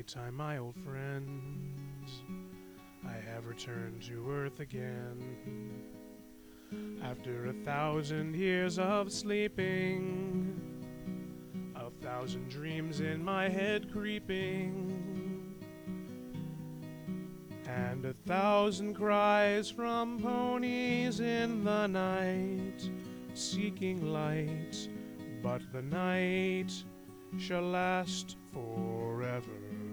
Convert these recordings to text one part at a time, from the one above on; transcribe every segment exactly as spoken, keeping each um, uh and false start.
nighttime, my old friends, I have returned to earth again. After a thousand years of sleeping, a thousand dreams in my head creeping, and a thousand cries from ponies in the night, seeking light, but the night shall last forever.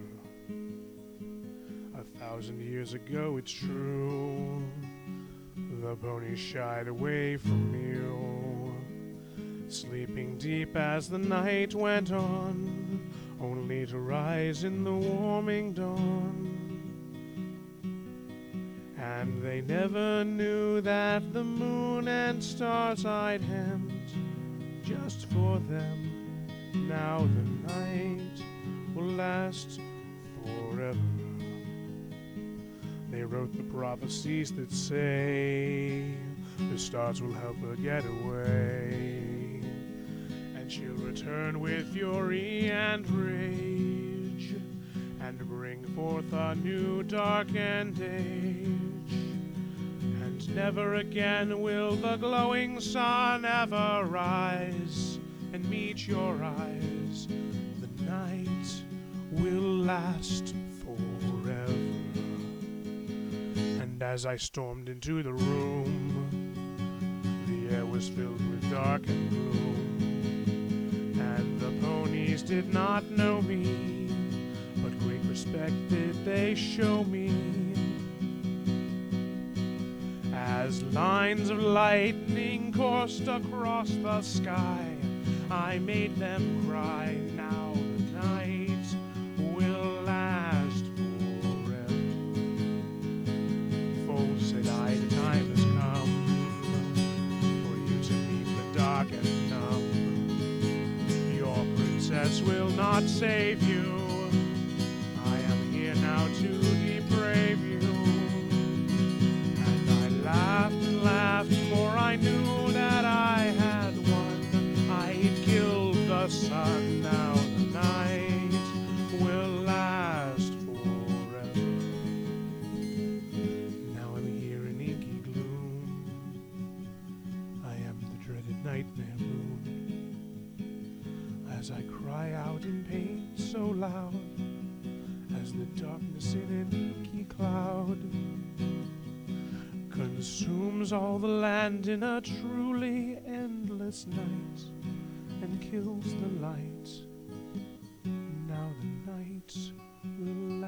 A thousand years ago, it's true, the ponies shied away from you, sleeping deep as the night went on, only to rise in the warming dawn. And they never knew that the moon and stars I'd hemmed just for them. Now the night will last forever. They wrote the prophecies that say the stars will help her get away, and she'll return with fury and rage, and bring forth a new darkened age. And never again will the glowing sun ever rise and meet your eyes. The night will last forever. And as I stormed into the room, the air was filled with dark and gloom, and the ponies did not know me, but great respect did they show me. As lines of lightning coursed across the sky, I made them cry. Now the night will last forever. For, said I, the time has come for you to meet the dark and numb. Your princess will not save you. I am here now to deprave you. And I laughed and laughed, for I knew that I had won. I'd killed the sun. Now the night will last forever. Now I'm here in inky gloom. I am the dreaded nightmare moon. As I cry out in pain so loud, as the darkness in an inky cloud consumes all the land in a truly endless night, and kills the light. Now the night will